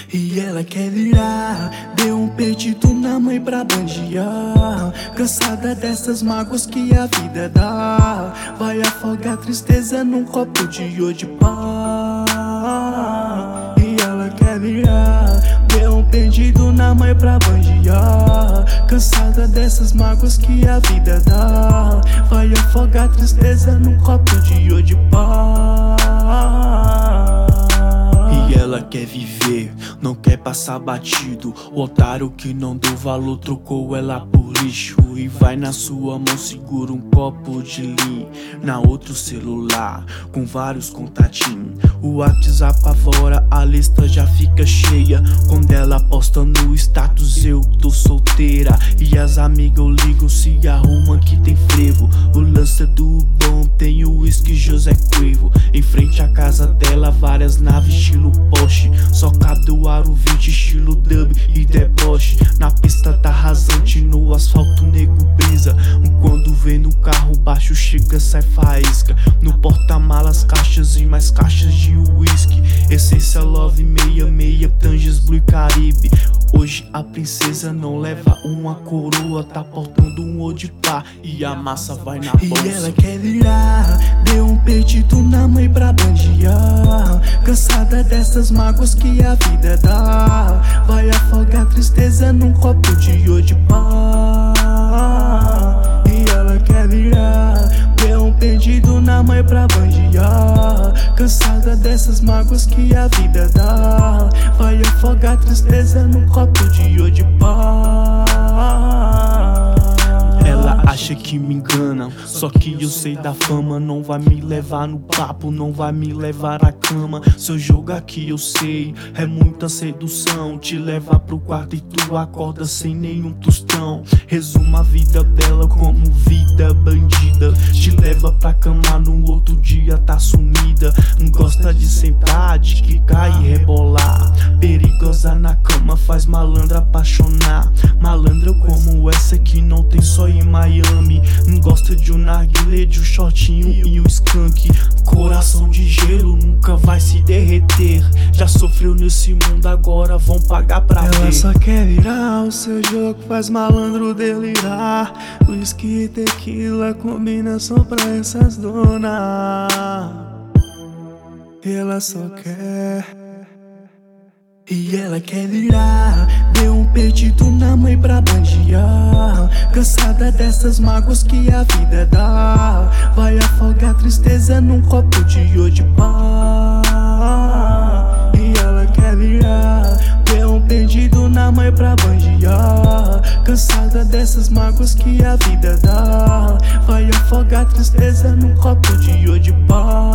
E ela quer virar, deu um perdido na mãe pra bandear. Cansada dessas mágoas que a vida dá, vai afogar a tristeza num copo de Odipá. E ela quer virar, deu um perdido na mãe pra bandear. Cansada dessas mágoas que a vida dá, vai afogar a tristeza num copo de Odipá. E ela quer viver, não quer passar batido. O otário que não deu valor trocou ela por lixo. E vai na sua mão, segura um copo de lean, na outro celular, com vários contatinhos. O WhatsApp apavora, a lista já fica cheia. Quando ela posta no status, eu tô solteira. E as amigas ligam, se arrumam que tem frevo. O lance é do bom, tem o whisky José Cuervo. Em frente à casa dela, várias naves estilo Porsche. Só cabe o aro 20 estilo dub e deboche. Na pista tá rasante, no asfalto nego brisa. Quando vem no carro baixo chega, sai faísca. No porta-malas caixas e mais caixas de whisky. Essência Love 66, Tanges, Blue e Caribe. Hoje a princesa não leva uma coroa, tá portando um Odipá e a massa vai na bolsa. E ela quer virar, deu um perdido na mãe pra bandear. Cansada dessas mágoas que a vida dá, vai afogar a tristeza num copo de Odipá. E ela quer virar, deu um perdido na mãe pra bandear. Cansada dessas mágoas que a vida dá, vai afogar a tristeza num copo de Odipá. Ela acha que me engana, só que eu sei da fama. Não vai me levar no papo, não vai me levar à cama. Seu jogo aqui eu sei, é muita sedução. Te levar pro quarto e tu acorda sem nenhum tostão. Resuma a vida dela como vida bandida. Te leva pra cama, no outro dia tá sumida. Gosta de sentar, de quicar e rebolar. Perigosa na cama, faz malandra apaixonar. Malandra como essa que não tem só em Miami. Gosta de um narguilé, de um shortinho e um skunk. Coração de gelo, nunca vai se derreter. Já sofreu nesse mundo, agora vão pagar pra ver. Ela só quer virar, o seu jogo faz malandro delirar. Whisky e tequila, combinação pra essas donas. Ela só quer. E ela quer virar, deu um perdido na mãe pra bandear. Cansada dessas mágoas que a vida dá, vai afogar a tristeza num copo de Odipá. E ela quer virar, deu um perdido na mãe pra bandear. Cansada dessas mágoas que a vida dá, vai afogar a tristeza num copo de Odipá.